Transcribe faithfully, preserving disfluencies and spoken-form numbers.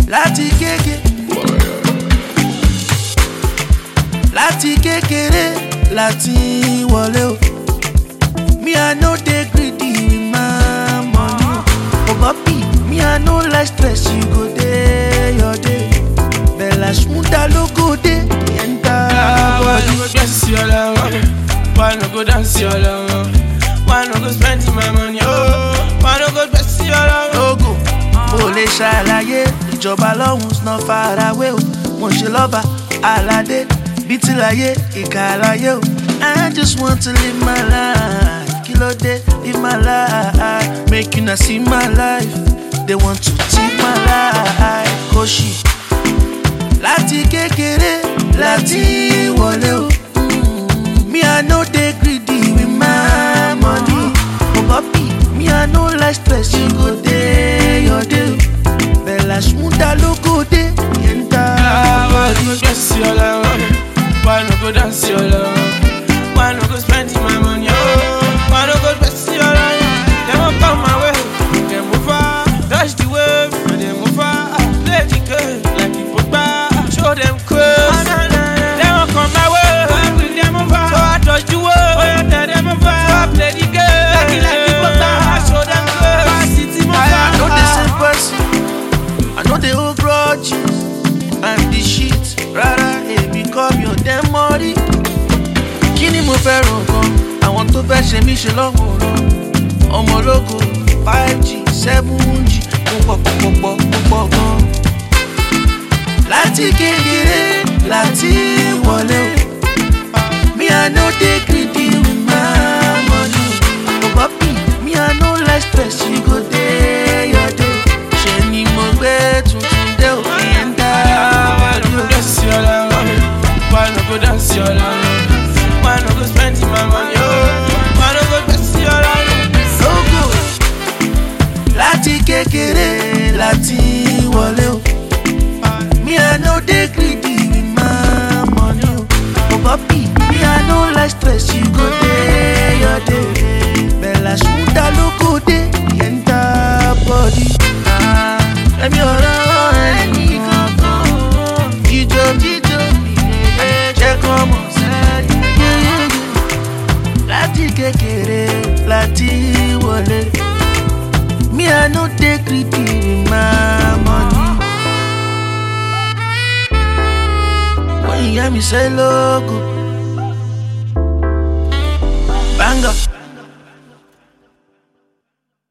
láti kéke, láti kékeré láti wọlé o. Me I no dey greedy with my money. Oh papi, me I no like stress, you go dey your day. Bella Shmurda lo go dey enter Why body. no go dress your love? Why no go dance your love? Why no go spend my money? Oh, why no go dress your love? Logo, mo lè ṣàlàyé ìjọba lọ́hùn not far away o. Mo ṣe lọ́ba aládé bíi ti láyé ìkà láyé o. I just want to live my life. Kilo day, live my life. Make you not see my life. They want to take my life. Koshi. Láti kékeré, láti wọlé o. Mm, me I no dey greedy with my money. Oh papi, me I no like stress, you go dey your day. Bella Shmurda lo go dey enter Why no go body. dress your love? Why no go dance your love? Why no go spend my money? Oh, why no go dress your love? They won't come my way. They move far, touch the wave, and they move far. Play the game like it football. Show them curves. They won't come my way. They move far, so I touch the wave. Oh, yeah, tell them move far. So I play the game like it like it football. I show them curves. City move far. I know the same person. I know they hold grudges. I'm the shit. Rather, hey, become your damn money. Kini mo fẹ́ràn gan, àwọn tó fẹ́ ṣe mí ṣe lọ́wọ́ rán. Ọmọ ológo five G, seven G, mo pọ̀ pọ̀ pọ̀ pọ̀ pọ̀ gan. Láti kékeré, láti wọlé o. Me I no dey greedy with my money. Oh papi, me I no like stress, you go dey your day. Ṣé ni mo gbé tuntun dé o? Ìyẹn dá Why no go dress your love? Why no go dance your love? Why no go spend my money? Oh, why no go dress your love? Logo. Láti kékeré, láti wọlé o. Me I no dey greedy with my money o. Oh papi, me I no like stress, you go dey your day. Bella Shmurda lo go dey enter body. Ah, ẹ̀mí ọ̀rọ̀ ẹni kankan. Jíjó jíjó jẹ́ kán mọ̀ sẹ́yìn. Láti kékeré, láti wọlé. Me I no dey greedy with my money. When you hear me say logo, banger.